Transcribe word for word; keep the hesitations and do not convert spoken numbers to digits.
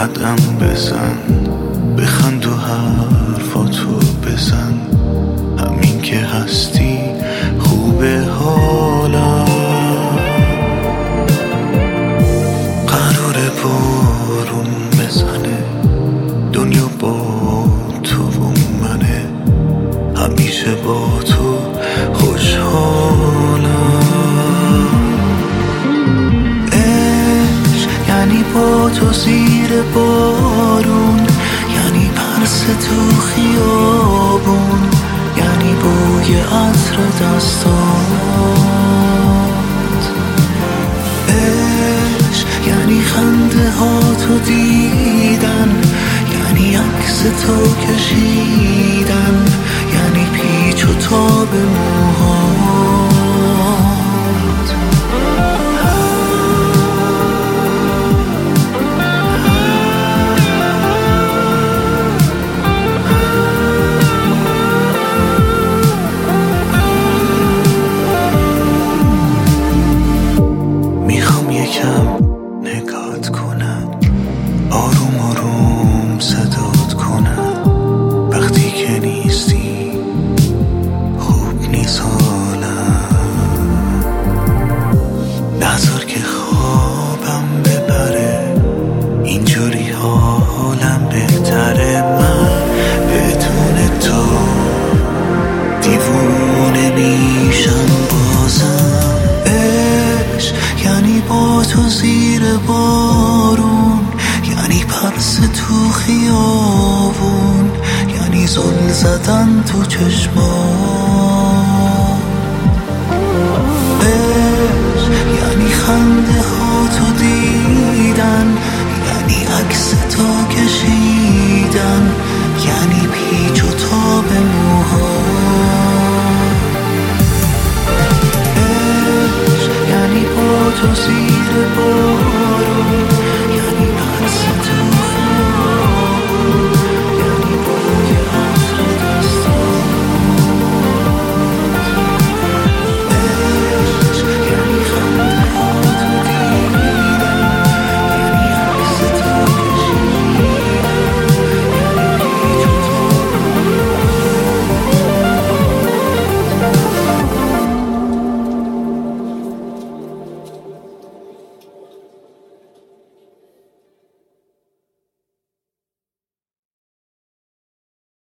قدم بزن، بخند و حرفاتو بزن، همین که هستی خوبه حالا. قرار بارون بزنه، دنیا با تو و منه، همیشه با تو خوشحالم. عشق یعنی با تو زیر بارون، یعنی پرس تو خیابون، یعنی بوی عطر دستات. عشق یعنی خنده ها تو دیدن، یعنی عکس تو کشیدن، یعنی پیچ و تاب موهات. میخوام یکم نگات کنم، آروم آروم صدات کنم، وقتی که نیستی خوب نیست حالم. نذار که خوابم ببره، اینجوری حالم بهتره. من بدون تو دیوونه میشم بازم. عشق یعنی با تو زیر بارون، یعنی پرس تو خیابون، یعنی زل زدن تو چشمات. عشق یعنی خنده ها تو دیدن، یعنی عکس تو کشیدن، یعنی پیچ و تاب موهات. عشق یعنی با تو زیر بارون،